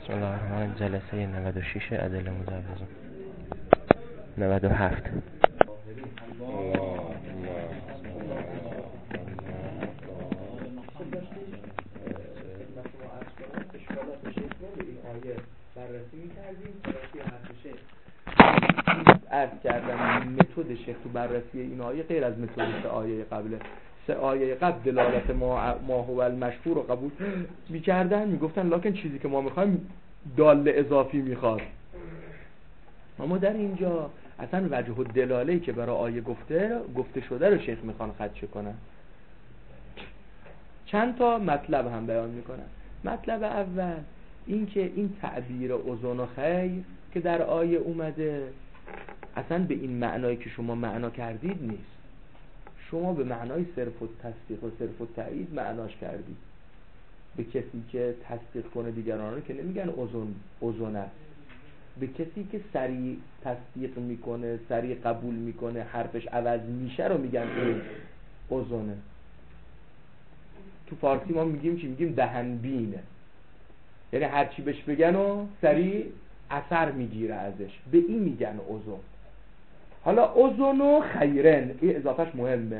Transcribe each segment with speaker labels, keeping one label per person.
Speaker 1: بسم الله الرحمن. جلسه 96 ادله مجوزه 97.
Speaker 2: عرض کردم متد شیخ تو بررسی این آیه غیر از متد آیه قبله. سه آیه قبل دلالت ما هو المشهور رو قبول می‌کردن، میگفتن لکن چیزی که ما می‌خوایم دال اضافی می‌خواد. اما در اینجا اصلا وجه الدلاله‌ای که برای آیه گفته شده رو شیخ می‌خوان خدشه کنن. چند تا مطلب هم بیان می‌کنن. مطلب اول این که این تعبیر اذن و خیر که در آیه اومده اصلا به این معنایی که شما معنا کردید نیست. شما به معنای صرف و تصدیق و صرف و تایید معناش کردید. به کسی که تصدیق کنه دیگران رو که نمیگن اذن است. به کسی که سریع تصدیق میکنه، سریع قبول میکنه، حرفش عوض میشه رو میگن اذنه. تو فارسی ما میگیم چی؟ میگیم دهنبینه. یعنی هر چی بهش بگن و سریع اثر میگیره ازش. به این میگن اذن. حالا اذن و خیرن این اضافهش مهمه.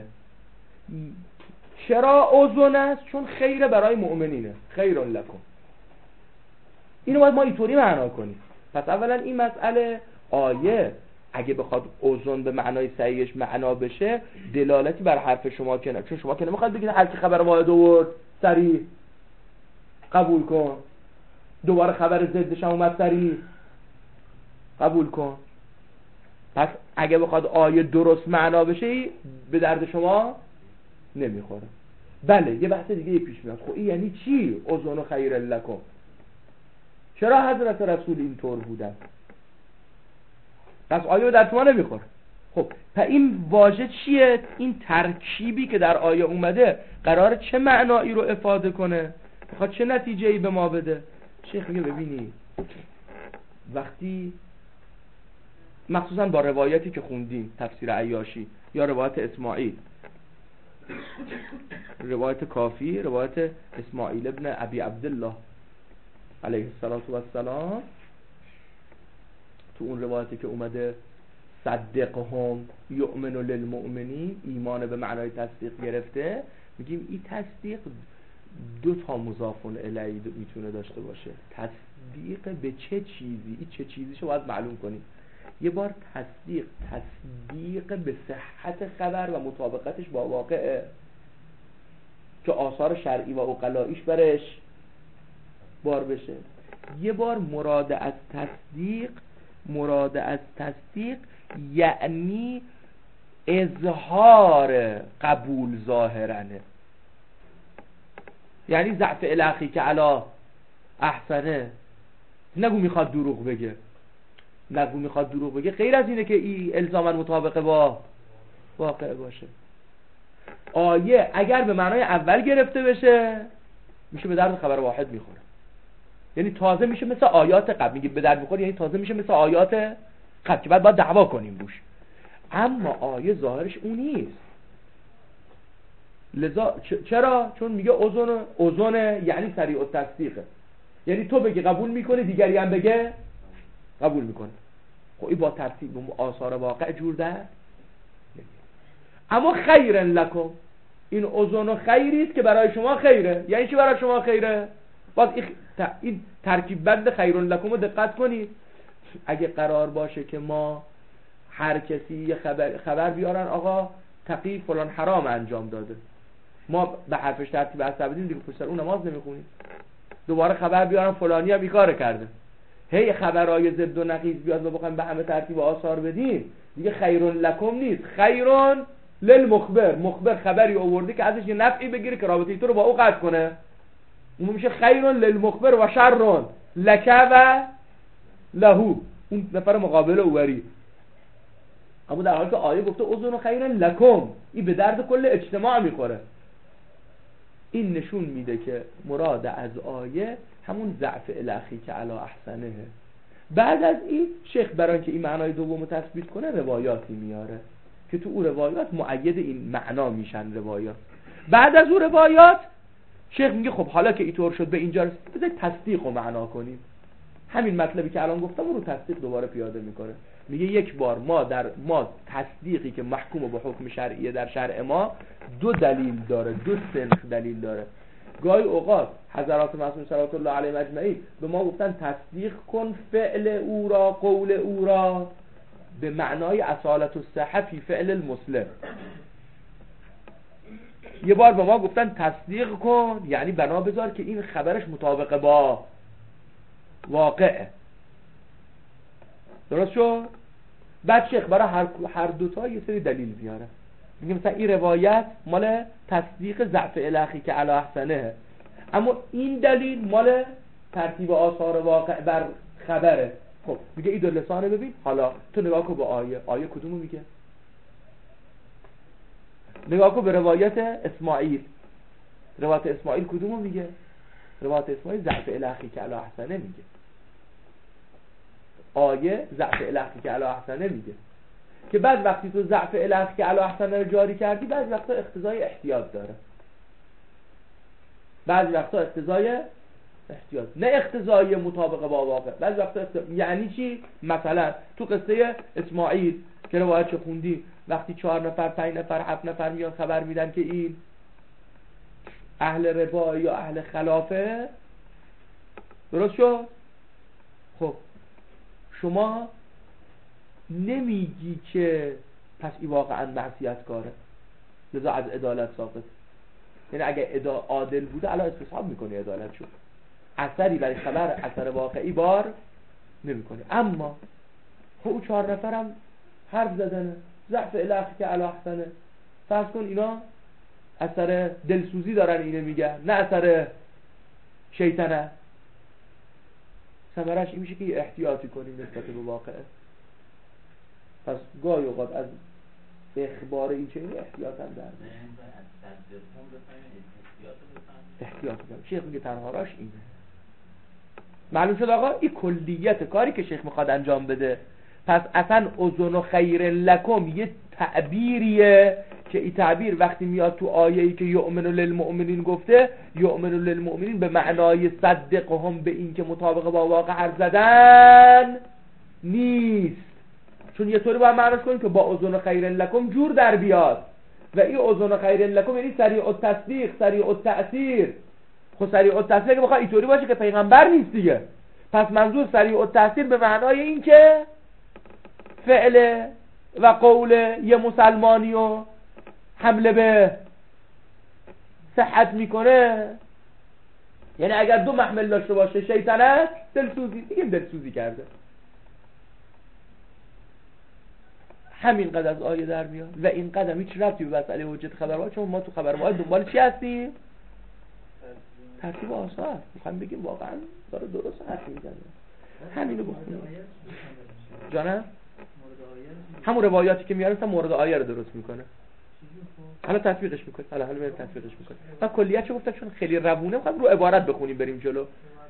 Speaker 2: چرا اذن است؟ چون خیره برای مؤمنینه. خیرون لکم. اینو باید ما اینطوری معنا کنیم. پس اولا این مسئله آیه اگه بخواد اذن به معنای صحیحش معنا بشه دلالتی بر حرف شما که نه. چون شما که نمیخواد بگید هر کی خبر واحد آورد سریع قبول کن، دوباره خبر ضدش هم اومد سریع قبول کن. پس اگه بخواد آیه درست معنا بشه به درد شما نمیخوره. بله یه بحث دیگه پیش میاد. خب این یعنی چی؟ اذن و خیر لکم. چرا حضرت رسول اینطور بودن؟ پس آیه در شما نمیخوره. خب پس این واژه چیه؟ این ترکیبی که در آیه اومده قراره چه معنایی رو افاده کنه؟ میخواد چه نتیجه‌ای به ما بده؟ شیخ میگه ببینید وقتی مخصوصا با روایتی که خوندیم تفسیر عیاشی یا روایت اسماعیل، روایت کافی، روایت اسماعیل ابن ابی عبدالله علیه السلام، تو اون روایتی که اومده صدقهم یؤمن للمؤمنین، ایمان به معنای تصدیق گرفته، میگیم این تصدیق دو تا مضاف الیه میتونه داشته باشه. تصدیق به چه چیزی؟ این چه چیزیشو باید معلوم کنیم. یه بار تصدیق به صحت خبر و مطابقتش با واقعه که آثار شرعی و عقلاییش برش بار بشه. یه بار مراد از تصدیق یعنی اظهار قبول ظاهرانه، یعنی ضعف الاخی که علا احسنه. نگو میخواد دروغ بگه، غیر از اینه که این الزاما مطابقه با واقع باشه. آیه اگر به معنای اول گرفته بشه میشه به درد خبر واحد میخوره، یعنی تازه میشه مثل آیات قبل. میگه به درد میخوره یعنی تازه میشه مثل آیات قبل که باید دعوا کنیم روش. اما آیه ظاهرش اون نیست. لذا چرا؟ چون میگه اذن یعنی سریع التصدیقه، یعنی تو بگی قبول میکنی، دیگری هم بگه قبول میکنه. خب این با ترتیب آثار واقع جور در. اما خیرن لکم، این اذن و خیریست که برای شما خیره. یعنی چی برای شما خیره؟ باز این ترکیب بند خیرن لکم رو دقت کنید. اگه قرار باشه که ما هر کسی یه خبر بیارن آقا تقی فلان حرام انجام داده، ما به حرفش ترتیب اثر بدیم دیگه پشت سر اون نماز نمیخونیم. دوباره خبر بیارن فلانی هم بیکار کرده، هی خبرای ضد و نقیض بیاد و بخوایم به همه ترتیب آثار بدیم دیگه خیرون لکم نیست، خیرون للمخبر. مخبر خبری آورده که ازش یه نفعی بگیره که رابطه تو رو با او قطع کنه، اون میشه خیرون للمخبر و شرون لک و لهو، اون نفر مقابل اوری. اما در حالی که آیه گفته اذن خیرن لکم، این به درد کل اجتماع میخوره. این نشون میده که مراد از آیه همون ضعف الاخی که علا احسنه. بعد از این شیخ برای که این معنای دوم تثبیت کنه روایاتی میاره که تو اون روایات مؤید این معنا میشن روایات. بعد از اون روایات شیخ میگه خب حالا که اینطور شد به اینجا رسید بذارید تصدیق رو معنا کنیم. همین مطلبی که الان گفتم رو تصدیق دوباره پیاده میکنه. میگه یک بار ما تصدیقی که محکوم به حکم شرعیه در شرع ما دو دلیل داره، دو سنخ دلیل داره. گاهی اوقات حضرات معصوم صلوات الله علیهم اجمعین به ما گفتن تصدیق کن فعل او را، قول او را به معنای اصالت الصحه فی فعل المسلم. یه بار به ما گفتن تصدیق کن یعنی بنا بذار که این خبرش مطابق با واقعه. درست شد؟ بعد شیخ برای هر دوتا یه سری دلیل بیاره. میگه مثلا این روایت مال تصدیق ضعف الهی که علی احسنه، اما این دلیل مال ترتیب آثار واقع بر خبره. خب میگه این دو لسانه ببین، حالا تو نگاه کن به آیه کدومو میگه؟ نگاه کن به روایت اسماعیل. روایت اسماعیل کدومو میگه؟ روایت اسماعیل ضعف الهی که علی احسنه میگه. آیه ضعف الهی که علی احسنه میگه. که بعد وقتی تو ضعف الهی که علی احسنه رو جاری کردی، بعضی وقتا اقتضای احتیاط داره. بعضی وقتا اقتضای احتیاط، نه اقتضای مطابق با واقع. بعضی وقتا یعنی چی؟ مثلا تو قصه اسماعیل که روایت خوندی، وقتی 4 نفر 5 نفر 7 نفر میان خبر میدن که این اهل ربا یا اهل خلافه، درست شد؟ خب شما نمیگی که پس این واقعا معصیت کاره، لذا از عدالت ساقط. یعنی اگه عادل بوده الان استصحاب میکنه عدالت شد، اثری برای خبر اثر واقعی بار نمیکنه. اما خب او 4 نفرم حرف زدنه، ضعف الهی که علی احسنه، فرض کن اینا اثر دلسوزی دارن اینه میگن، نه اثر شیطنه. ثمرش این میشه که احتیاطی کنیم نسبت به واقعه. پس گاهی اوقات از اخبار این چنین احتیاط هم در احتیاط کنیم. شیخ میگه تنها راش اینه. معلوم شد آقا این کلیت کاری که شیخ میخواد انجام بده. پس اصلا اذن خیر لکم یه تعبیریه که این تعبیر وقتی میاد تو آیه‌ای که یؤمن للمؤمنین گفته، یؤمن للمؤمنین به معنای صدقهم به این که مطابق با واقع حرف زدن نیست. چون یه طوری باید معنیش کنیم که با اذن خیر لکم جور در بیاد، و این اذن خیر لکم یعنی سریع التصدیق، سریع التأثیر. خب سریع التأثیر که بخواد اینطوری باشه که پیغمبر نیست دیگه. پس منظور سریع التأثیر به معنای این که فعل و قول یه مسلمانی رو حمله به صحت میکنه. یعنی اگر دو محمل داشته باشه، شیطنت، دلسوزی، دیگه دلسوزی کرده. همین قدر از آیه در میاد و این قدم هیچ ربطی به مسئله حجت خبر واحد، چون ما تو خبر واحد دنبال چی هستیم؟ ترتیب آثار. میخوایم بگیم واقعا داره درست حرف میزنه. همینو گفتم. جانم؟ همون روایاتی که میارن مورد آیه رو درست میکنه. حالا تطبیقش میکنه. حالا بریم تطبیقش میکنه. من کلیتشو گفتم چون خیلی روونه، میخوام رو عبارت بخونیم بریم جلو.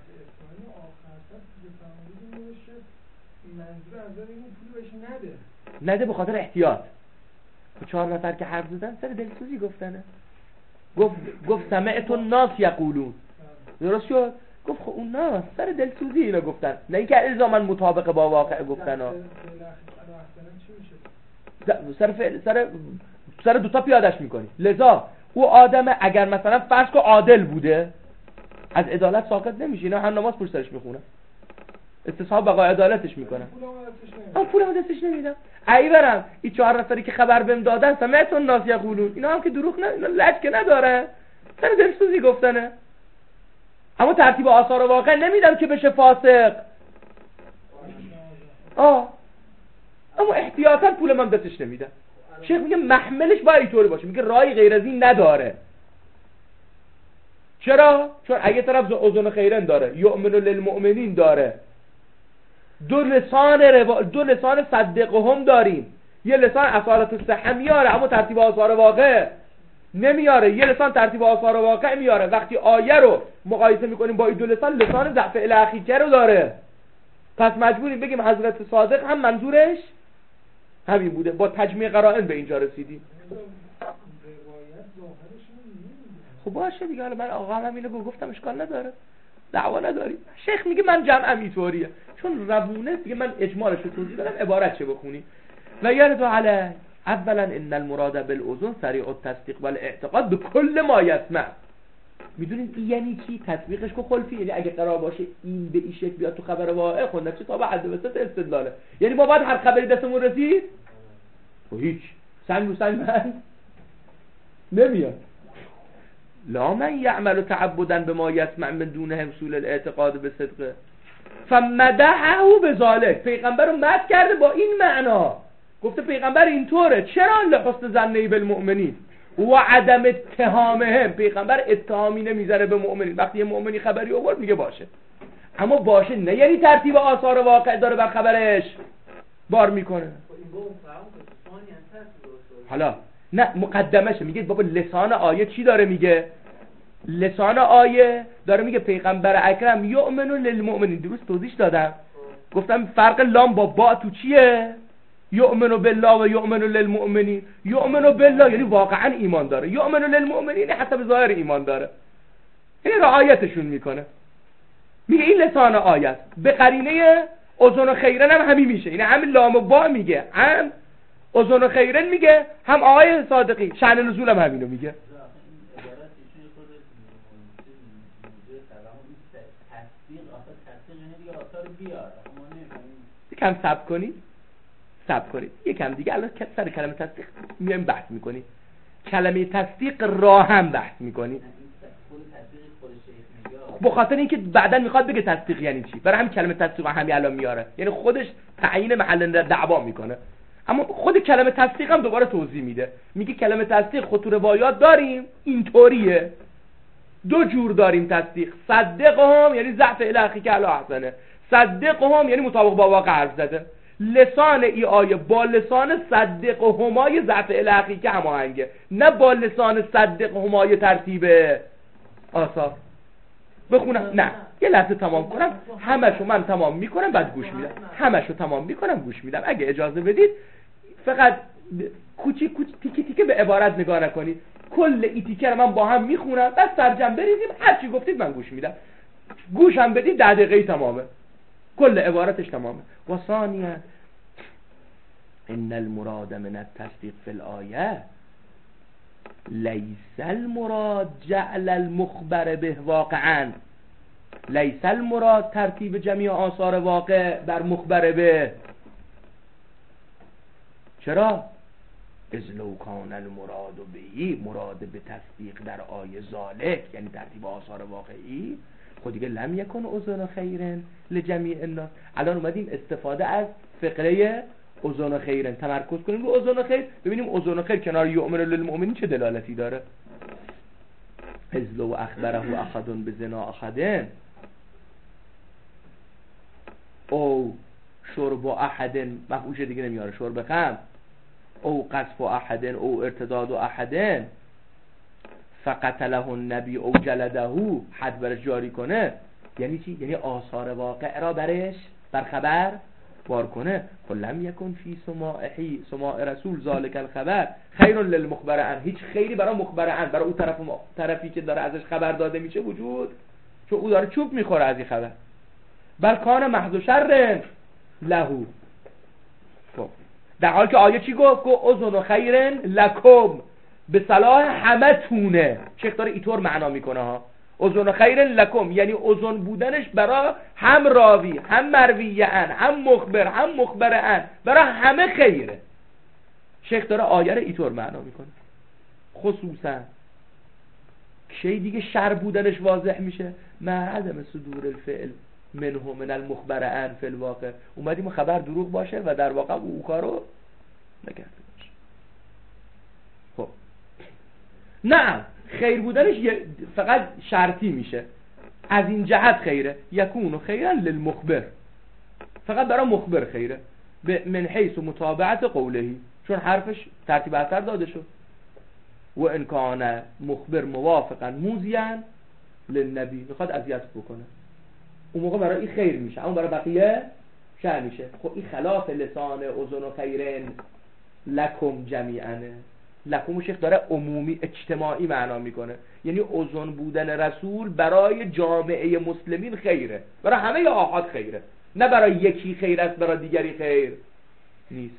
Speaker 3: منظور از این پول بهش
Speaker 2: نده به خاطر احتیاط. 4 نفر که حرف زدن سر دلسوزی گفتنه. گفت سمعت الناس یقولون. درست شد؟ گفت خب اون ناس سر دلسوزی اینا گفتن، نه اینکه الزاما مطابق با واقع گفتن ها. سر دوتا پیادش میکنی. لذا او آدم اگر مثلا فرض کو عادل بوده از عدالت ساقط نمیشه. اینا هم نماز پشت سرش میخونه، استصحاب بقای عدالتش میکنه، اما پولم دستش نمیدم. ای برم این 4 نفری که خبر بهم دادن سمعت الناس یقولون، اینا هم که دروغ نه، اینا لج که نداره، سر دلسوزی گفتنه. اما ترتیب آثار واقع نمیدم که بشه فاسق. اما احتیاطاً پول من دستش نمیدم. شیخ میگه محملش باید اینطوری باشه. میگه رای غیر از این نداره. چرا؟ چون اگه طرف اذن خیرن داره، یؤمن للمؤمنین داره، دو لسان صدقهم داریم. یه لسان اثارت الصحه میاره اما ترتیب آثار واقع نمیاره، یه لسان ترتیب آثار واقع میاره. وقتی آیه رو مقایسه میکنیم با این دو لسان ضعف الهی رو داره. پس مجبوریم بگیم حضرت صادق هم منظورش همین بوده. با تجمیع قرائن به اینجا رسیدیم. خب باشه دیگه. حالا من آقا هم اینو گفتم، اشکال نداره، دعوا نداریم. شیخ میگه من جمعم اینطوریه، چون روونه دیگه من اجمالش رو توضیح دادم، عبارت چه بخونی. و یارتو علی اولا ان المراد بالاذن سریع التصدیق والاعتقاد به کل ما یسمع. میدونید این یعنی چی؟ تطبیقش که خلفی، یعنی اگه قرار باشه این به این شکل بیاد تو خبر واقع خوندن چه تا به حد وسط استدلاله، یعنی ما باید هر خبری دستمون رسید و هیچ سنگ رو سنگ من نمیاد. لا من یعمل تعبدا به ما یسمع من دون حصول الاعتقاد به صدقه فمدحه بذلک. پیغمبر رو مدح کرده با این معنا، گفته پیغمبر اینطوره، چرا لحسن ظنی بالمؤمنین و عدم اتهامهم. پیغمبر اتهامی نمیذاره به مؤمنین، وقتی یه مؤمنی خبری آورد میگه باشه، اما باشه نه یعنی ترتیب آثار واقع داره بر خبرش بار میکنه. حالا نه مقدمشه، میگه بابا لسان آیه چی داره میگه؟ لسان آیه داره میگه پیغمبر اکرم یؤمن للمؤمنین. درست توضیح دادم، گفتم فرق لام با با تو چیه؟ یؤمن بالله و یؤمن للمؤمنین. یؤمن بالله یعنی واقعا ایمان داره، یؤمن للمؤمنین حسب ظاهر ایمان داره، یعنی رعایتشون میکنه. میگه این لسان آیه است. به قرینه اذن و خیرن هم همین میشه، یعنی همین لام و با میگه، هم اذن و خیرن میگه، هم آیه صادقی شأن نزول هم همینو میگه. یکم صبر کنید، یکم دیگه الان سر کلمه تصدیق میایم بحث میکنیم. کلمه تصدیق را هم بحث میکنیم، به خاطر اینکه بعداً میخواد بگه تصدیق یعنی چی، برای همین کلمه تصدیق همین الان میاره، یعنی خودش تعیین محل دعوا میکنه. اما خود کلمه تصدیق هم دوباره توضیح میده، میگه کلمه تصدیق خود تو روایات داریم اینطوریه، دو جور داریم تصدیق. صدقهم یعنی ضعف الهی که علی احسنه، صدقهم یعنی مطابق با واقع حرف زده. لسان ای آیه با لسان صدقهمای ضعف الهی که هماهنگه، نه با لسان صدقهمای ترتیب آثار. بخونم نه یه لحظه تمام کنم، همشو من تمام میکنم بعد گوش میدم، همشو تمام میکنم گوش میدم. اگه اجازه بدید فقط کوچیک تیکه تیکه به عبارت نگاه نکنید، کل این تیکه رو من با هم میخونم بعد سرجم بریزیم، هر چی گفتید من گوش میدم. گوشم بدید 10 دقیقه تمامه، کل عبارتش تمامه. و ثانیاً ان المراد من التصدیق فی الآیه لیس المراد جعل المخبر به واقعا. لیس المراد ترتیب جمیع آثار واقع بر مخبر به. چرا؟ اذ لو کان المراد بهی، مراد به تصدیق در آیه ذالک یعنی ترتیب آثار واقعی، خود دیگه لم یکن اذن خیرن لجمیع الناس. الان اومدیم استفاده از فقره اذن خیرن تمرکز کنیم رو اذن خیر، ببینیم اذن خیر کنار یؤمن للمؤمنین چه دلالتی داره. اذ لو اخبره احد بزنا احد او شرب احد، مفعولش دیگه نمیاره، شرب خمر او قذف احد او ارتداد احد فقتله النبی او جلده، حد برش جاری کنه. یعنی چی؟ یعنی آثار واقع را برش بر خبر بار کنه. فلم یکن فی سماع رسول ذالک الخبر خیر للمخبر عنه. هیچ خیری برای مخبر عنه، برای اون طرفی که داره ازش خبر داده میشه وجود، چون او داره چوب میخوره از این خبر. بل کان محض شر لهو. خب در حالی که آیه چی گفت؟ اذن خیر لکم، به صلاح همه تونه. شیخ داره اینطور معنا میکنه ها، اذن خیر لکم یعنی اذن بودنش برای هم راوی هم مرویه ان هم مخبر هم مخبر ان، برای همه خیره. شیخ داره آیه رو اینطور معنا میکنه. خصوصا کی دیگه شر بودنش واضح میشه؟ مع عدم صدور الفعل منه من المخبر ان فی الواقع. اومدیم خبر دروغ باشه و در واقع او کارو نکرده باشه. خب نه خیر بودنش فقط شرطی میشه، از این جهت خیره، یکون خیرا للمخبر، فقط برای مخبر خیره، من حیث متابعت قولهی، چون حرفش ترتیب اثر داده شد. و ان کان مخبر موافقا موذیا للنبی، میخواد اذیت بکنه، اون موقع برای این خیر میشه، اما برای بقیه شر میشه. خب این خلاف لسان اذن خیرن لکم جمیعا، لکم شیخ داره عمومی اجتماعی معنا میکنه، یعنی اوزون بودن رسول برای جامعه مسلمین خیره، برای همه آحاد خیره، نه برای یکی خیر است برای دیگری خیر نیست.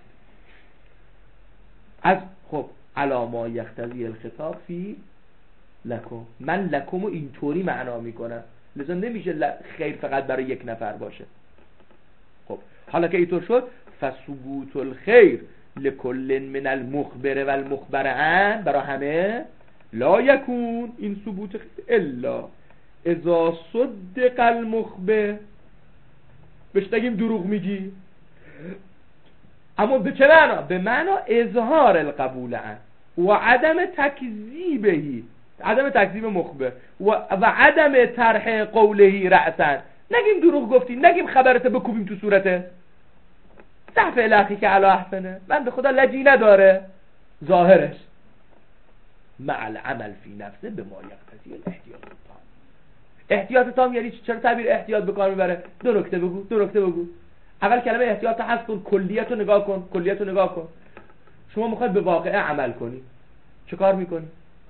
Speaker 2: از خب علاما یختزی الخطاب فی لکم، من لکم رو اینطوری معنا میکنم، لذا نمیشه خیر فقط برای یک نفر باشه. خب حالا که اینطور شد، فثبوت الخیر لکل من المخبر و المخبر عن، برای همه لا یکون این ثبوت خیر الا اذا صدق المخبر، بهش نگیم دروغ میگی، اما به چه معنا؟ به معنا اظهار القبول عن و عدم تکذیبهی، عدم تکذیب مخبر و عدم طرح قوله رأسا. نگیم دروغ گفتی، نگیم خبرت بکوبیم تو صورته، ضعف الاخی که علی احسنه، من به خدا لجی نداره ظاهرش، مع العمل فی نفسه به ما یقتضی الاحتیاط تام. احتیاط تام یعنی چرا تعبیر احتیاط به کار میبره؟ دو نکته بگو. اول کلمه احتیاط حذف کن، کلیت رو نگاه کن. شما میخواید به واقعه عمل کنی، چه کار میکنی؟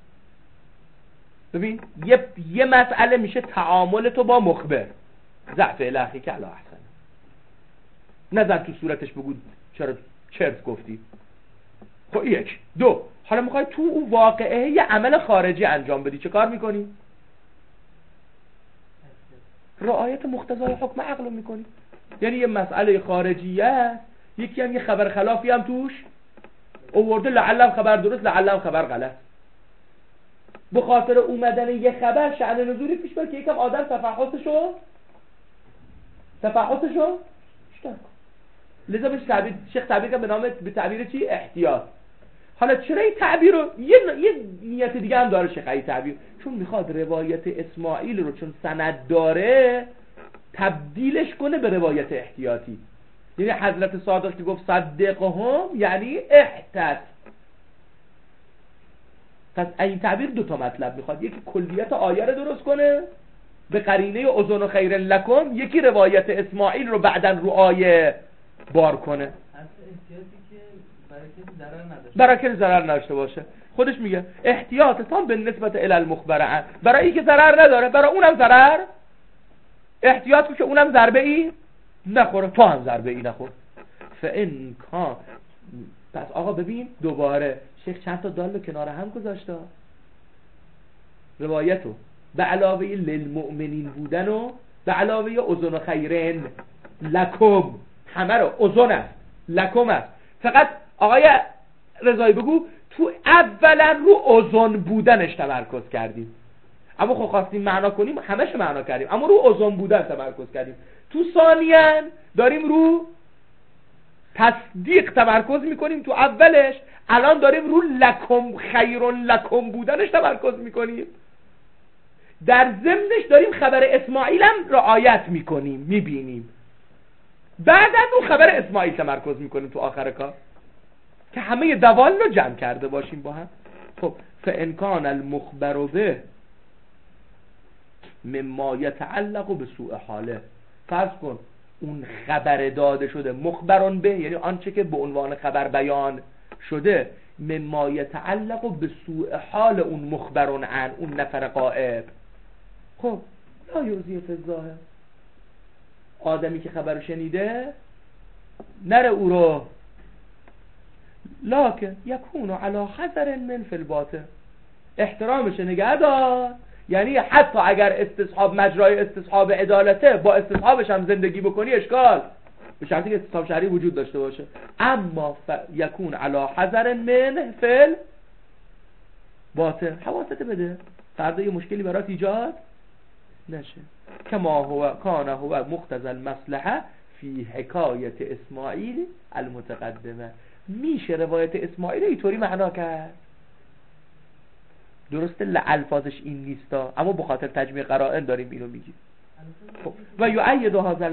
Speaker 2: ببین یه مسئله میشه تعامل تو با مخبر، ضعف الاخی که علی احسنه، نظر تو صورتش بگو چرا چرت گفتی. خب یک. دو، حالا میخوای تو اون واقعه یه عمل خارجی انجام بدی، چه کار میکنی؟ رعایت مقتضای حکم عقل میکنی. یعنی یه مسئله خارجیه، یکی هم یه خبر خلافی هم توش آورده، لعلم خبر درست لعلم خبر غلط، به خاطر اومدن یه خبر شأن نزولی پیش بره که یکم آدم تفحصشو بیشتر کن. لذا بهش شیخ تعبیر کرد به تعبیر چی؟ احتیاط. حالا چرا این تعبیر رو یه نیت دیگه هم داره شیخ این تعبیر، چون میخواد روایت اسماعیل رو چون سند داره تبدیلش کنه به روایت احتیاطی. یعنی حضرت صادق که گفت صدقهم یعنی احتیاط. پس این تعبیر دو تا مطلب میخواد، یکی کلیت آیه رو درست کنه به قرینه اذن خیر لکم، یکی روایت اسماعیل رو بعداً رو آیه بار کنه، برای که ضرر نداشته باشه. خودش میگه احتیاط تام به نسبت الی المخبر عن، برای اینکه ضرر نداره، برای اونم ضرر احتیاط کن که اونم ضربه ای نخوره، تو هم ضربه ای نخور. فان کان، پس آقا ببین دوباره شیخ چند تا دال کنار هم گذاشته، روایتو به علاوه للمؤمنین بودن و به علاوه اذن خیرن لکم، همه رو اذن است لکم است. فقط آقای رضایی بگو تو اولا رو اذن بودنش تمرکز کردیم، اما خب خواستیم معنا کنیم همش معنا کردیم، اما رو اذن بودن تمرکز کردیم. تو ثانیاً داریم رو تصدیق تمرکز میکنیم، تو اولش الان داریم رو لکم خیرون لکم بودنش تمرکز میکنیم، در ضمنش داریم خبر اسماعیل هم رعایت میکنیم میبینیم، بعد از اون خبر اسماعیل تمرکز میکنیم تو آخر کار که همه دوال رو جمع کرده باشیم با هم. خب فان کان المخبر به مما یتعلق به سوء حاله، فرض کن اون خبر داده شده مخبرون به یعنی آنچه که به عنوان خبر بیان شده، مما یتعلق به سوء حال اون مخبرون عن، اون نفر غائب، خب لا یوزی فی الظاهر، آدمی که خبر شنیده نره او رو، لکن یکون علی حذر من فی الباطن، احترامش نگه دار، یعنی حتی اگر استصحاب مجرای استصحاب عدالته با استصحابش هم زندگی بکنی اشکال، به شرطی که استصحاب شرعی وجود داشته باشه، اما یکون علی حذر من فی الباطن، حواست بده فردا یه مشکلی برات ایجاد نشه. کما هو کان هو مقتضی المصلحه فی حکایت اسماعیل المتقدمه، میشه روایت اسماعیل اینطوری معنا کرد، درسته الفاظش این نیستا، اما به خاطر تجمیع قرائن داریم اینو میگیم. و یؤید هذا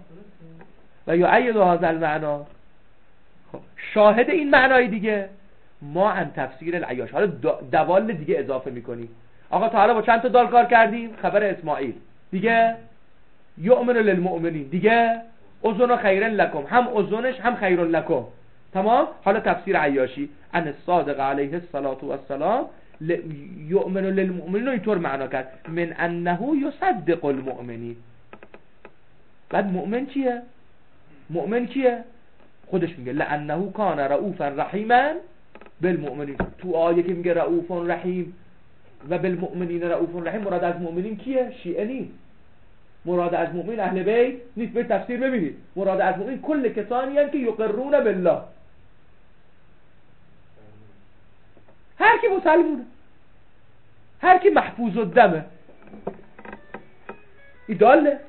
Speaker 2: المعنى، خب شاهد این معنای دیگه ما ان تفسیر العیاش، حالا دوال دیگه اضافه میکنیم. آقا تا حالا با چند تا دال کار کردیم؟ خبر اسماعیل دیگه، یؤمن للمؤمنین دیگه، اذن خیرن لکم، هم اذنش هم خیرن لکم تمام. حالا تفسیر عیاشی ان الصادق علیه الصلاة و السلام یؤمن للمؤمنین رو اینطور معنا کرد من انه یصدق المؤمنین. بعد مؤمن چیه؟ مؤمن کیه؟ خودش میگه لانه کان رؤوفا رحیما بالمؤمنین. تو آیه که میگه رؤوف رحیم و بالمؤمنین رؤوف رحیم، مراد از مؤمنین کیه؟ شیعه نیست. مراد از مؤمن اهل بیت نیست. به تفسیر ببینید، مراد از مؤمن کل کسانی هستند که یقرون بالله، هر کی مسلمونه، هر کی محفوظ الدمه، ایداله.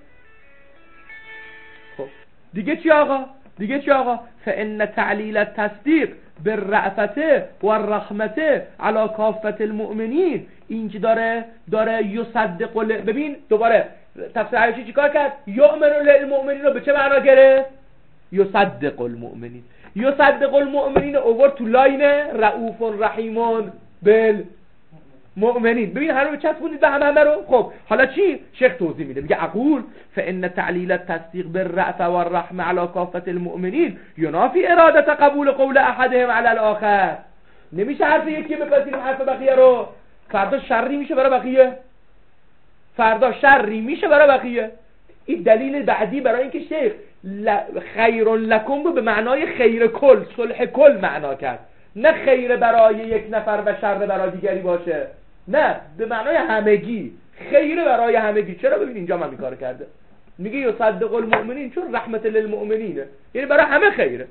Speaker 2: خب دیگه چی آقا؟ دیگه چی آقا؟ فإن تعلیل التصدیق بالرأفته و الرحمته علی کافة المؤمنین، اینجا داره یصدق. ببین دوباره تفسیر عیاشی چیکار کرد؟ یؤمن للمؤمنین رو به چه معنا گرفت؟ یصدق المؤمنین. یصدق المؤمنین اوورد تو لاین رؤوف رحیمون بالمؤمنین. ببین هر رو چسبونید به همه رو. خب حالا چی؟ شیخ توضیح میده، میگه اقول فإن تعلیل التصدیق بالرأفة والرحمة علی کافة المؤمنین ینافی اراده قبول قول احدهم علی الاخر. نمیشه حرف یکی بپذیریم حرف بقیه رو. فردا شری میشه برای بقیه، فردا شری میشه برای بقیه. این دلیل بعدی برای اینکه شیخ خیر لکم رو به معنای خیر کل، صلح کل معنا کرد، نه خیر برای یک نفر و شر برای دیگری باشه، نه به معنای همگی، خیر برای همگی. چرا؟ ببین اینجا من کار کرده، میگه یصدق المؤمنین چون رحمت للمؤمنینه، یعنی برای همه خیره.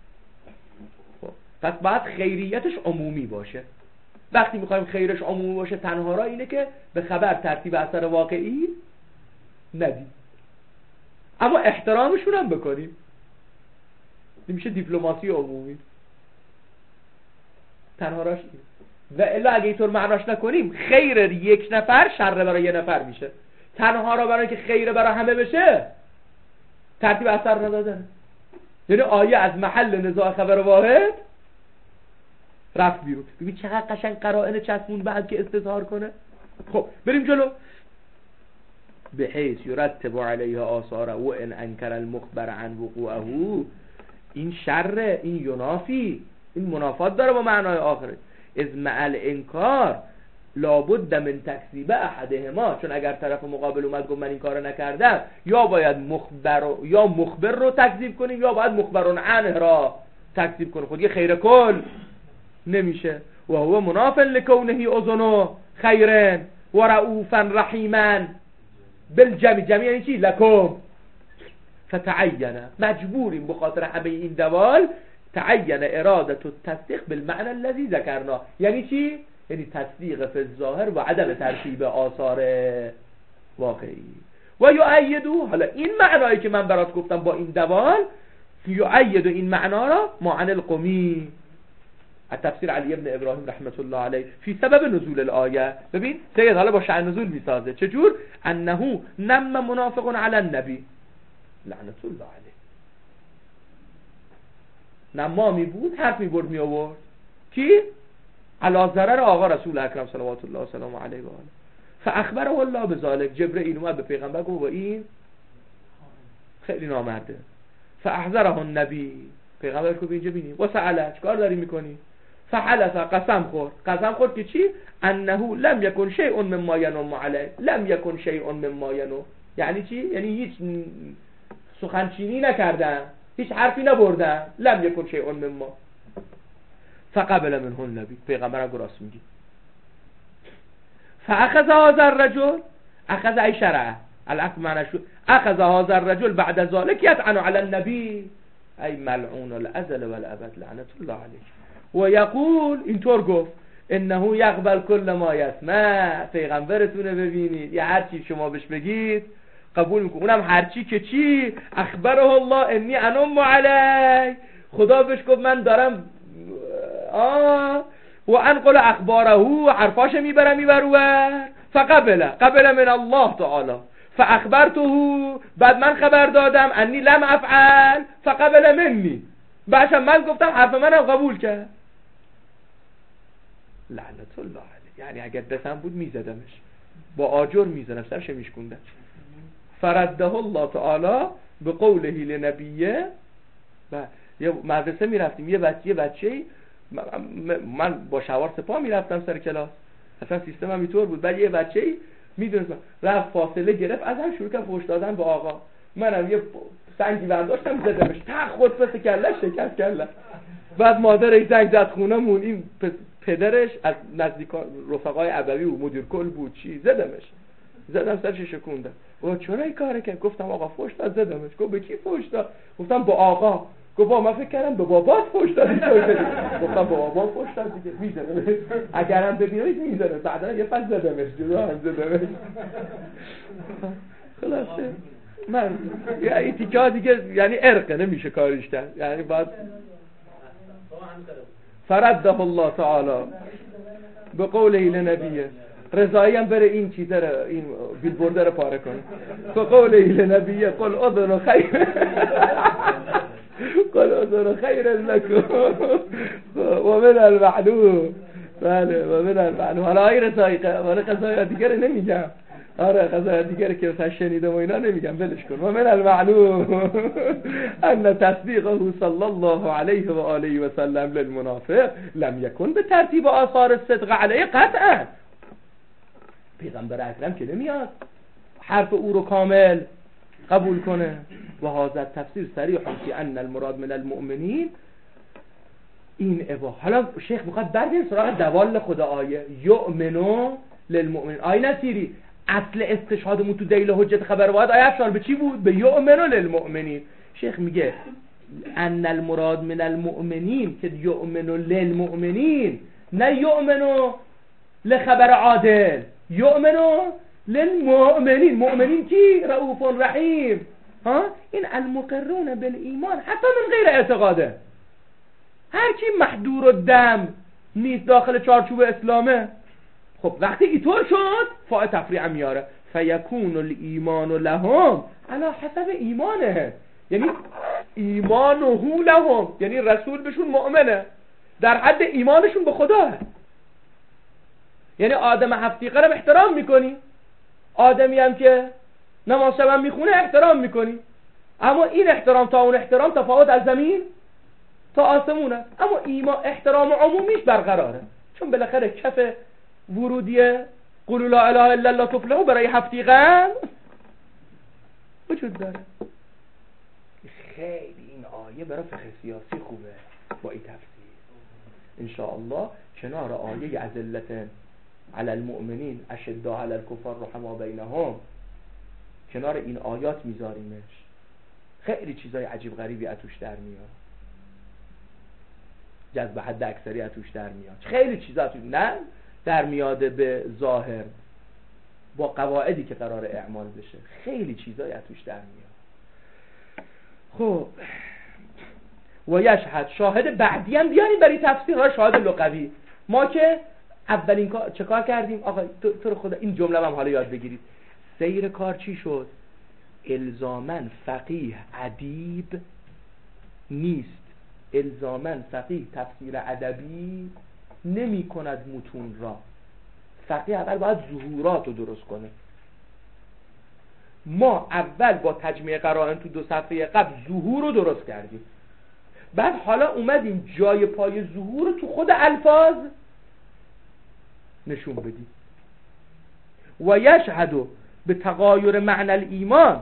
Speaker 2: پس باید خیریتش عمومی باشه. وقتی میخوایم خیرش عمومی باشه، تنها راه اینه که به خبر ترتیب اثر واقعی ندیم، اما احترامشون هم بکنیم. نمیشه دیپلماسی عمومی، تنها راهش اینه. و الا اگه اینطور معناش نکنیم، خیر یک نفر شر برای یه نفر میشه. تنها راه برای که خیر برای همه بشه ترتیب اثر ندادن، یعنی آیه از محل نزاع خبر واحد رفت بیرون. ببین چقدر قشنگ قرائن چسبون بعد که استظهار کنه. خب بریم جلو. بحیث یرتب علیه آثاره و ان انکر المخبر عن وقوعه. این شر، این ینافی، این منافات داره با معنای آخره. از مع الانکار لابد من تکذیب احدهما. چون اگر طرف مقابل اومد گفت من این کارو نکردم، یا باید مخبر رو تکذیب کنیم، یا باید مخبرون عنه را تکذیب کنیم. خود یه خیر کل نمیشه. و هو مناف لکونه اذن خیرن و رؤوفا رحیما بالجمع. جمع یعنی چی؟ لکم. فتعین، مجبوریم بخاطر همه این دوال، تعین اراده التصدیق بالمعنى الذي ذکرنا. یعنی چی؟ یعنی تصدیق فی الظاهر و عدم ترتیب آثار واقعی. و یؤیدو، حالا این معنایی که من برات گفتم با این دوال، یؤید این معنا را معنی القمی تفسیر علی ابن ابراهیم رحمت الله علیه فی سبب نزول الآیه. ببین سید حالا با شأن نزول میسازه. چجور؟ انه نم منافق علی النبی لعنت الله علیه. نمامی بود، حرف میبرد می آورد. کی؟ علی ضرر آقا رسول اکرم صلوات الله و سلام علیه و آله. فاخبره الله بذلک. جبرئیل اومد به پیغمبر گفت و این خیلی نامرده. فاحذره النبی. پیغمبر گفت اینجا ببینیم و سأله چیکار داری میکنی؟ فحلف، قسم خورد که چی؟ انه لم یکن شیء مما ینم علیه. لم یکن شیء مما ینم یعنی چی؟ یعنی هیچ سخنچینی نکردن، هیچ حرفی نبردن. لم یکن شیء مما. فقبل منه النبی. پیغمبر گفت راست میگی. فاخذ هذا الرجل، اخذ ای شرعه الاخذ معنی شو؟ اخذ هذا الرجل بعد ذلك يطعن على النبي ای ملعون الازل والابد لعنت الله علیه. و یقول، اینطور گفت انه یقبل کل ما یسمع. پیغمبرتونه ببینید، یه هر چی شما بهش بگید قبول میکنه. اونم هر چی که چی؟ اخبره الله انی انم علی. خدا بهش گفت من دارم و انقل اخباره، حرفاش میبرم. قبل من الله تعالی. فاخبرته، بعد من خبر دادم انی لم افعل فقبل منی. بعدم من گفتم حرف منم قبول کرد. لعنت الله علیه. یعنی اگر دستم بود میزدمش، با آجر میزدم، سرش میشکوندم. فرده الله تعالی به قوله لنبیه. و یه مدرسه میرفتیم، یه بچه‌ای من با شوار سپاه میرفتم سر کلاس، اصلا سیستمم اینطور بود. بعد یه بچه‌ای میدونست رفت فاصله گرفت، از هم شروع کرد فحش دادن به آقا. منم یه سنگی برداشتم زدمش، تق خود پس کله‌اش شکست کله. بعد مادرش زنگ زد خونمون، این پدرش از نزدیک رفقای ابوی و مدیر کل بود، چی زدم سرش شکوندم. گفت چرا این کارو کرد؟ گفتم آقا فحش داد زدمش. گفت به کی فحش داد؟ گفتم با آقا. گفت من فکر کردم به بابات فحش دادی. گفتم بابا فحش داد دیگه، میزنه اگرم ببینید میزنه. بعدا یه پس زدمش، جدا هم زدمش. خلاصه من یعنی تیکا دیگه یعنی ارقه نمیشه کاریش کرد، یعنی بعد فرده الله تعالی به قوله لنبیه. رضایی هم بره این چیزه رو، این بیلبورده رو پاره کنه. به قوله لنبیه قل اذن خیر قل اذن خیر لکم و من المعلوم. بله و من المعلوم. حالا های رضایی قضایی دیگر نمیگم، آره قضایی دیگر که مثلا شنیدم و اینا نمیگم، ولش کن. و من المعلوم ان تصدیقه صلی الله علیه و آله و سلم للمنافق لم یکن به ترتیب آثار الصدق علیه قطعا. پیغمبر اکرم که نمیاد حرف او رو کامل قبول کنه. و هذا تفسیر صریح فی ان المراد من المؤمنین این عبارت. حالا شیخ میخواد برگردیم سراغ دوال خدا آیه یؤمنو للمؤمنین. آیه نصیری اصل استشهادمون تو دلیل حجت خبر واحد آیه افشار به چی بود؟ به یؤمنو للمؤمنین. شیخ میگه ان المراد من المؤمنین که یؤمنو للمؤمنین، نه یؤمنو لخبر عادل، یؤمنو للمؤمنین. مؤمنین کی؟ رؤوف رحیم. ها این المقرون بالایمان حتی من غیر اعتقاده. هر کی محدور الدم نیست داخل چارچوب اسلامه، خب وقتی اینطور شد فاء تفریع میاره فیکون الایمان لهم علی حسب ایمانه، یعنی ایمانه لهم، یعنی رسول بهشون مؤمنه در حد ایمانشون به خدا. یعنی آدم هفتیقه رو احترام میکنی، آدمی هم که نماز شب میخونه احترام میکنی، اما این احترام تا اون احترام تفاوت از زمین تا آسمونه. اما ایمان احترام عمومیش برقراره، چون بالاخره کف ورودیه قولوا لا اله الا الله تفلحوا برای هفتیقه وجود داره. خیلی این آیه برای فقه سیاسی خوبه با این تفسیر. انشاءالله کنار آیه اذلة علی المؤمنین اشداء علی الکفار رحماء بینهم، کنار این آیات میذاریمش. خیلی چیزای عجیب غریبی اتوش در میاد، جذب حد اکثری اتوش در میاد، خیلی چیزا اتوش نه در میاد به ظاهر با قواعدی که قرار اعمال بشه، خیلی چیزای اتوش در میاد. خب و یشهد، شاهد بعدی هم بیانیم برای تفسیرها، شاهد لغوی. ما که اولین کار چه کار کردیم؟ آقا تو رو خدا این جمله هم حالا یاد بگیرید. سیر کار چی شد؟ الزامن فقیه ادیب نیست، الزامن فقیه تفسیر ادبی نمی کند متون را. فقیه اول باید ظهورات رو درست کنه. ما اول با تجمیع قرائن تو 2 صفحه قبل ظهور رو درست کردیم، بعد حالا اومدیم جای پای ظهور رو تو خود الفاظ نشون بدیم. و یشهدو به تغایر معنی الایمان،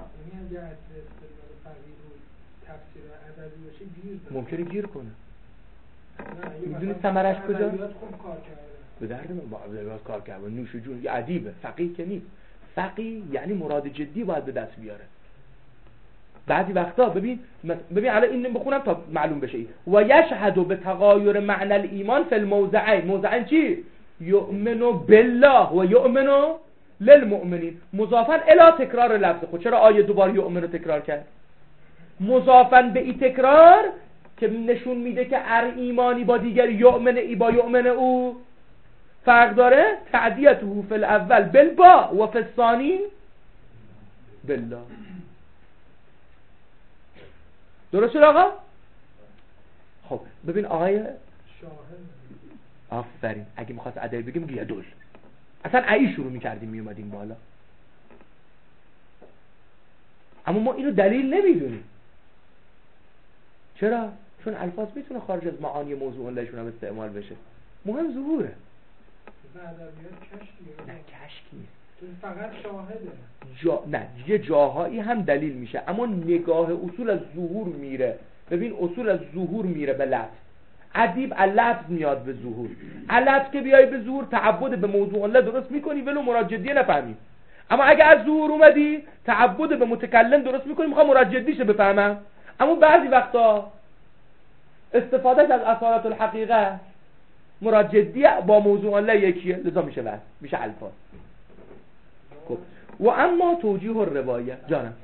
Speaker 2: ممکنه گیر کنه. میدونی ثمرش کجا؟ به درد من کار کرد. نوش جون یه ادیبه، فقیه که نیست. فقیه یعنی مراد جدی باید به دست بیاره. بعضی وقتا ببین الان این بخونم تا معلوم بشه. و یشهدو به تغایر معنی الایمان فی الموضعین. موضعین چی؟ یؤمنو بالله و یؤمنو للمؤمنین. مضافن الی تکرار لفظ خود. چرا آیه دوباره یؤمنو تکرار کرد؟ مضافن به این تکرار که نشون میده که هر ایمانی با دیگر یؤمن او فرق داره. تعدیته فی الاول بالبا و فی الثانی بالله. درست شد آقا؟ خب ببین آقای آفرین، اگه میخواست ادبی بگیم گیه دول اصلا ای شروع میکردیم میومدیم بالا، اما ما اینو دلیل نمیدونیم. چرا؟ چون الفاظ میتونه خارج از معانی موضوع لهشون هم استعمال بشه، مهم ظهوره. نه کشک نیست،
Speaker 3: فقط شاهده.
Speaker 2: نه یه جاهایی هم دلیل میشه، اما نگاه اصول از ظهور میره. ببین اصول از ظهور میره به لفظ، ادیب اللفظ میاد به ظهور. اللفظ که بیای به ظهور تعبد به موضوع الله درست میکنی ولو مراد جدیه نفهمی، اما اگه از ظهور اومدی تعبد به متکلم درست میکنی میخوام مراد جدیشه بفهمم. اما بعضی وقتا استفاده از اصالت الحقیقه مراد جدی با موضوع الله یکیه، لذا میشه وصف، میشه الفاظ. خب و اما توجیه الروایه جانم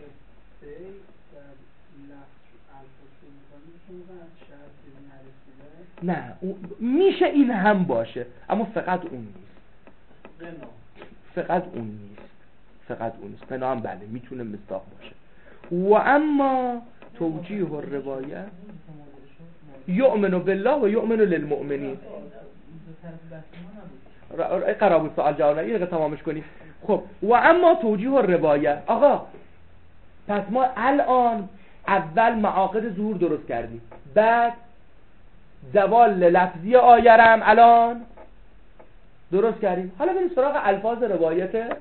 Speaker 2: نه میشه این هم باشه، اما فقط اون نیست. فقط اون نیست. قنا هم بله میتونه مصداق باشه. و اما توجیه الروایه یؤمن بالله و یؤمن للمؤمنین. قرار سوال جواب نه، اینو تمامش کنیم. خب و اما توجیه الروایه، آقا پس ما الان اول معاقد ظهور درست کردیم، بعد زوال لفظی آیرم الان درست کردیم. حالا بریم سراغ الفاظ روایت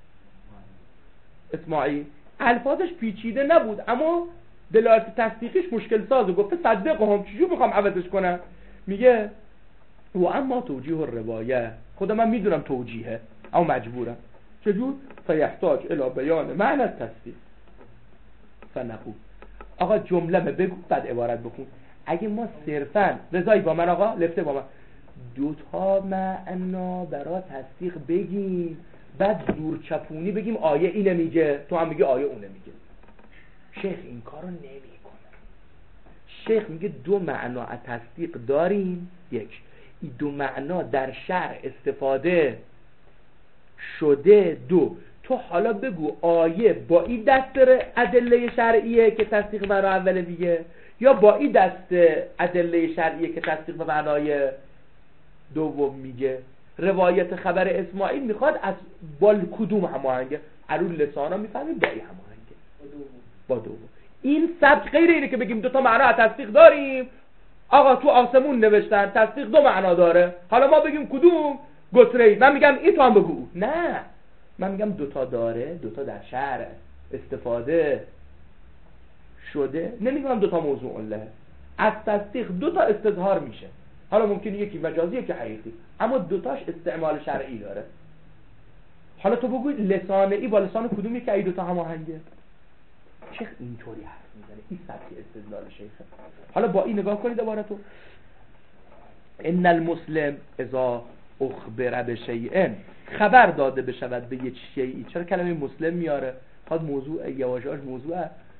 Speaker 2: اسماعیل. الفاظش پیچیده نبود اما دلالت تصدیقیش مشکل سازه. گفته صدقهم، چجور میخوام عوضش کنم؟ میگه و اما توجیه الروایه، خودم من میدونم توجیهه اما مجبورم. چجور؟ فیحتاج الی بیان معنی تصدیق فنقول. آقا جمله بگو بعد عبارت بکن. اگه ما صرفا رضایی با من آقا لفته با من دوتا معنا برای تصدیق بگیم بعد زور چپونی بگیم آیه اینه میگه تو هم میگه آیه اونه میگه، شیخ این کارو نمیکنه. شیخ میگه دو معنا از تصدیق داریم، یک این دو معنا در شرع استفاده شده، دو تو حالا بگو آیه با این دست ادله شرعیه که تصدیق برای اوله میگه یا با این دست ادله شرعیه که تصدیق به معنای دوم میگه. روایت خبر اسماعیل میخواد از بال کدوم هماهنگه؟ علول لسانا میفهمیم با این هماهنگه با دوم. این سبک غیر اینه که بگیم دوتا معنا از تصدیق داریم، آقا تو آسمون نوشتن تصدیق دو معنا داره، حالا ما بگیم کدوم گتره، من میگم این تو هم بگو. نه من میگم دوتا داره، دوتا در شرع استفاده شده، نمیگم دوتا موضوع الله. از تصدیق دوتا استظهار میشه، حالا ممکنه یکی مجازی یکی حقیقی، اما دوتاش استعمال شرعی داره. حالا تو بگوی لسانه‌ای با لسان کدومی که ای دوتا هماهنگه؟ شیخ اینطوری حرف میزنه، این سطحی استدلال شیخه. حالا با این نگاه کنید دوباره تو ان المسلم اذا اخبر بشیء، خبر داده بشود به یک شیئی. چرا کلمه مسلم میاره؟ خواهد موضوع یواجاج موضوع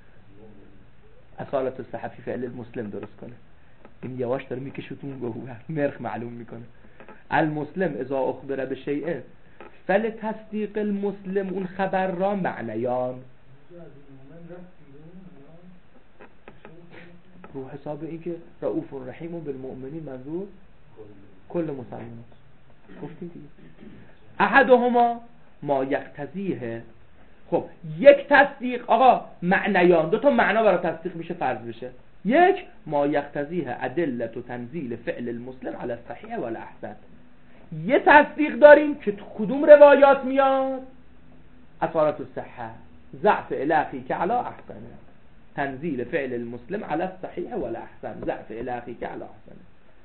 Speaker 2: اصالت الصحفی فعل المسلم درست کنه. این یواش داره میکشتون گوه مرخ معلوم میکنه. المسلم اذا اخبر بشیء فل تصدیق المسلم، اون خبر را معنیان رو حساب این که رؤوف الرحیم و بالمؤمنین منظور کل مسلمان. گفتیم دیگه احدهما ما یقتضیه. خب یک تصدیق آقا معنیان، دو تا معنا برای تصدیق میشه فرض بشه. یک ما یقتضیه ادله و تنزیل فعل المسلم علی الصحیح و الاحسن. یه تصدیق داریم که تو کدوم روایات میاد؟ اصالت الصحه، ضعف الاخی که علی احسنه، تنزیل فعل المسلم علی الصحیح و الاحسن، ضعف الاخی که علی احسنه.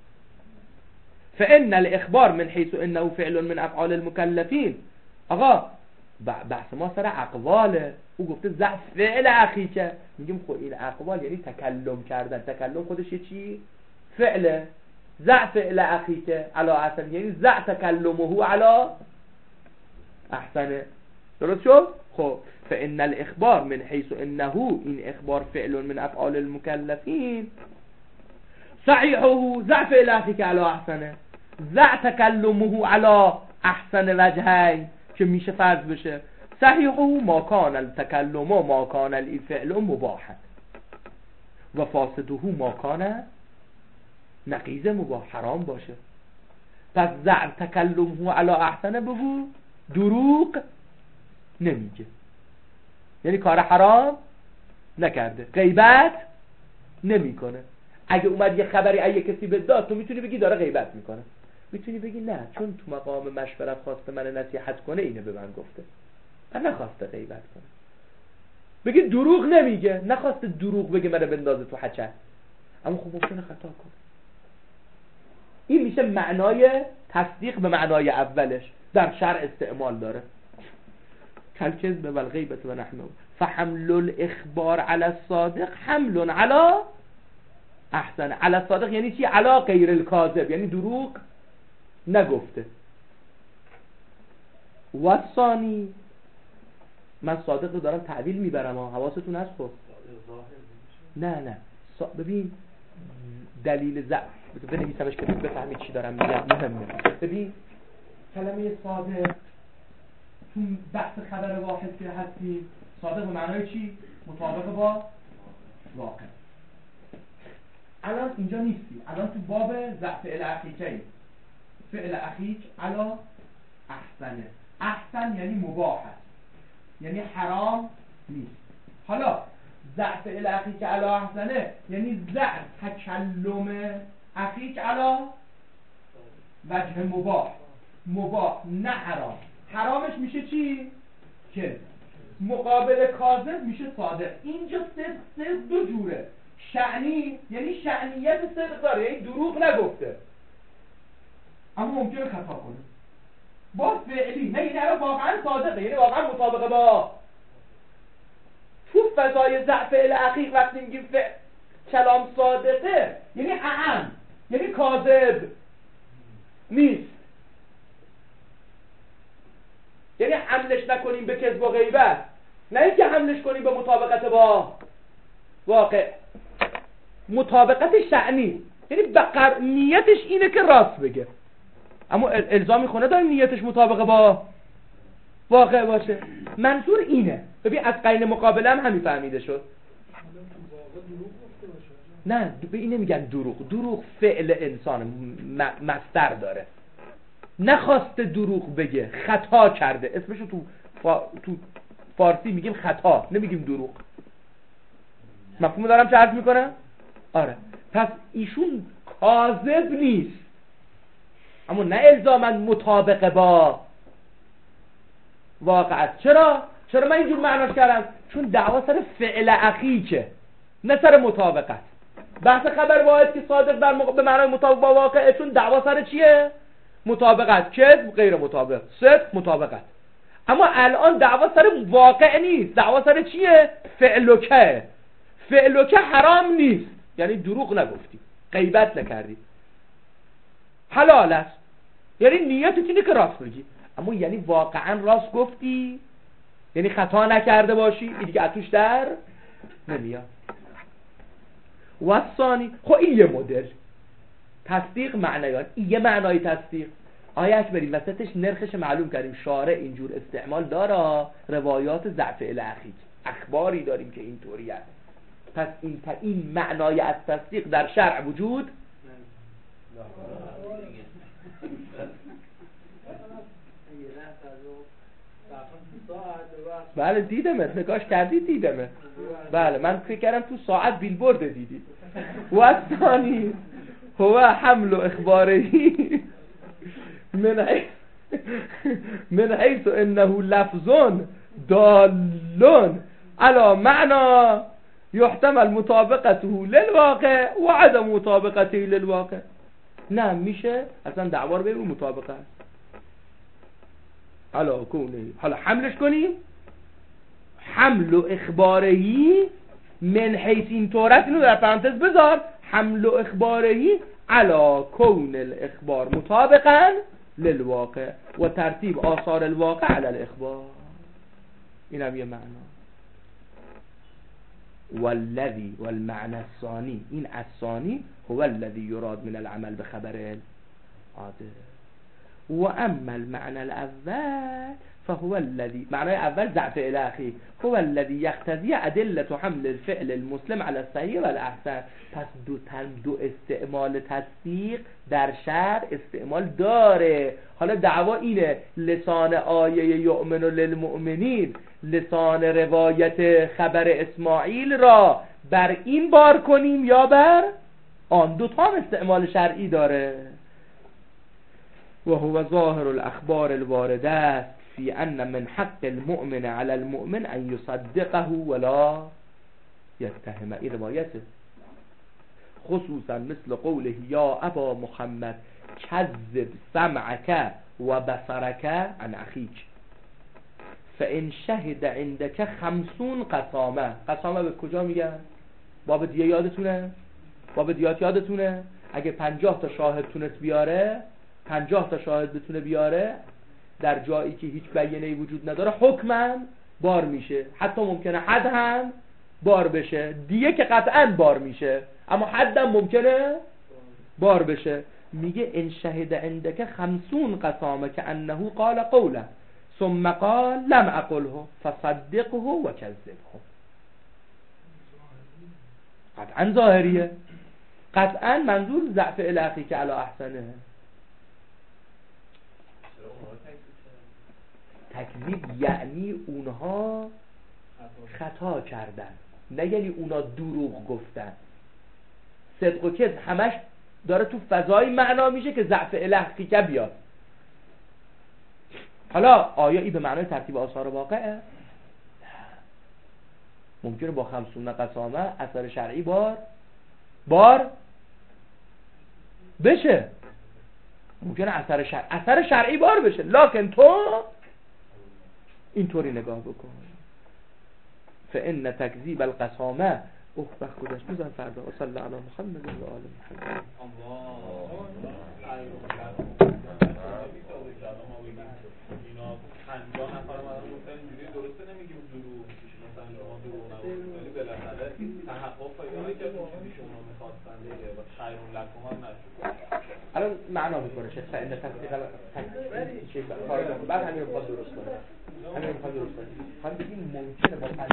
Speaker 2: فإن الإخبار من حيث إنه فعل من أفعال المكلفين. آقا بحث ما سر اقواله، او گفته ضعف فعل اخی که میگیم خب این اقوال یعنی تکلم کردن، تکلم خودش یه چی؟ فعله. ضعف فعل اخی که علی احسن یعنی ضعف تکلمه علی احسنه. درست شد؟ خب فإن الإخبار من حيث إنه این اخبار فعل من افعال المكلفين صحیحه ضعف فعل اخی که علی احسنه، ضعف تکلمه علی احسن وجهی که میشه فرض بشه. صحیحه ما کان التکلم و ما کان الفعل مباحا و فاسده ما کان نقیض مباح، حرام باشه. پس ضعف تکلمه علی احسن بگو دروغ نمیگه، یعنی کار حرام نکرده، غیبت نمیکنه. اگه اومد یه خبری از کسی به داد، تو میتونی بگی داره غیبت میکنه، میتونی بگی نه چون تو مقام مشورت خواسته من نصیحت کنه اینو به من گفته، من نخواسته غیبت کنه. بگی دروغ نمیگه، نخواسته دروغ بگه منو بندازه تو حچه، اما خب ممکنه خطا کنه. این میشه معنای تصدیق به معنای اولش در شرع استعمال داره. کالکذب و الغیبة و نحنه فحمل الاخبار علی الصادق حمل علی احسن. علی الصادق یعنی چی؟ علی غیر الکاذب، یعنی دروغ نگفته. و الثانی، من صادق رو دارم تعویل میبرم، حواستون هست خب؟ نه ببین دلیل ضعف بنویسمش که بفهمید چی دارم میگم، مهمه. ببین کلمه صادق تو بحث خبر واحد که هستیم، صادق به معنای چی؟ مطابق با واقع. الان اینجا نیستی، الان تو باب ضعف الاخیکه، فعل اخیک علا احسنه. احسن یعنی مباح است، یعنی حرام نیست. حالا ضعف الاخیک علا احسنه یعنی ضعف تکلم اخیک علا وجه مباح نه حرام. حرامش میشه چی؟ که مقابل کاذب میشه صادق. اینجا صدق دو جوره. شعنی یعنی شعنیت صدق داره، یعنی دروغ نگفته اما ممکنه خطا کنه. با فعلی نه، یعنی الان واقعا صادقه، یعنی واقعا مطابقه با. تو فضای ضعف الاخیق وقتی میگیم کلام صادقه یعنی اعم، یعنی کاذب نیست، یعنی حملش نکنیم به کذب و غیبت، نه اینکه حملش کنیم به مطابقت با واقع. مطابقت شعنی یعنی نیتش اینه که راست بگه اما الزامی خونه داره نیتش مطابقه با واقع باشه. منظور اینه. ببین از قرین مقابله هم همین فهمیده شد. نه به این نمیگن دروغ فعل انسان مصدر داره، نخواسته دروغ بگه، خطا کرده. اسمشو تو فارسی میگیم خطا، نمیگیم دروغ. مفهوم دارم چه عرض میکنم؟ آره. پس ایشون کاذب نیست اما نه الزاماً مطابق با واقعیت. چرا من اینجور معناش کردم؟ چون دعوا سر فعل اخیکه نه سر مطابقت. بحث خبر واحد که صادق به معنای مطابق با واقع، چون دعوا سر چیه؟ مطابقت. کذب غیر مطابق، صدق مطابقت. اما الان دعوا سر واقع نیست، دعوا سر چیه؟ فعلوکه حرام نیست، یعنی دروغ نگفتی، غیبت نکردی، حلال است، یعنی نیتت اینه که راست بگی، اما یعنی واقعا راست گفتی، یعنی خطا نکرده باشی، این دیگه اتوش در نمیاد. و ثانی، خب این یه مدل تصدیق معنیان، این یه معنای تصدیق. آیت بریم وسطش نرخش معلوم کردیم، شارع اینجور استعمال داره، روایات ضعف الاخیک، اخباری داریم که اینطوری است. پس این معنای از تصدیق در شرع وجود بله دیدمت، نگاش کردی دیدمت. بله من فکر کردم تو ساعت بیلبورد دیدی. و ثانی هو حمل و اخبارهی من حیث انه لفظون دالون علی معنی یحتمل مطابقته للواقع و عدم مطابقته للواقع. نه میشه اصلا دعوا رو بریم رو مطابقه است. حالا حملش کنیم، حمل و اخبارهی من حیث این طورت، اینو در پرانتز بذار، حمل و اخبارهی علا کون الاخبار مطابقا للواقع و ترتیب آثار الواقع علی الاخبار. این هم یه معنا. والذی والمعنى الثانی، این الثانی هو الذي يراد من العمل بخبر العاده. و اما المعنى الاول فهو الذي، معنای اول ضعف الاخی، هو الذي يقتضي ادله حمل الفعل المسلم على الصحيح والاحسن. پس دو استعمال تصدیق در شرع استعمال داره. حالا دعوا اینه لسان آیه یؤمن للمؤمنین، لسان روایت خبر اسماعیل را بر این بار کنیم یا بر آن دو تا هم استعمال شرعی داره. و هو ظاهر الاخبار الوارده فی ان من حق المؤمن علی المؤمن ان یصدقه ولا یتهمه. این روایته خصوصا مثل قوله یا ابا محمد کذب سمعک و بصرک عن اخیک فان شهد عندك 50 قسامه. قسامه به کجا میگن؟ باب دیه یادتونه؟ باب دیات یادتونه؟ اگه 50 تا شاهد تونست بیاره، 50 تا شاهد بتونه بیاره در جایی که هیچ بیانه‌ای وجود نداره، حکماً بار میشه. حتی ممکنه حد هم بار بشه. دیگه که قطعاً بار میشه، اما حد هم ممکنه بار بشه. میگه ان شهد عندك 50 قسامه که انه قال قوله ثم قال لم اقله فصدقه و کذبه. قطعاً ظاهریه. قطعاً منظور ضعف الاخی که علی احسنه. تکذیب یعنی اونها خطا کردن، نه یعنی اونا دروغ گفتن. صدق و کذب همش داره تو فضای معنا میشه که ضعف الاخی که بیاد. حالا آیا این به معنای ترتیب آثار واقعه؟ ممکنه با 50 قسامه اثر شرعی بار بشه. ممکنه اثر شرعی بار بشه، لکن تو اینطوری نگاه بکن. فان تکذیب القسامه وقت خودش بزن فردا. و صلی علی محمد و آل محمد.
Speaker 4: اینا 50 نفر اومدن گفتن اینجوری درسته، نمیگیم دروغ، مثلا شما دروغ نگفتید، ولی بالاخره تحقق پیدا نکرد که شما می‌خواستن دیگه و خیر لکم هم نشد.
Speaker 2: الان معنا میکنه چه فعل تصدیق چه بعد همین رو درست کنه. همین رو درست کنه. خواهیم بگیم ممکنه با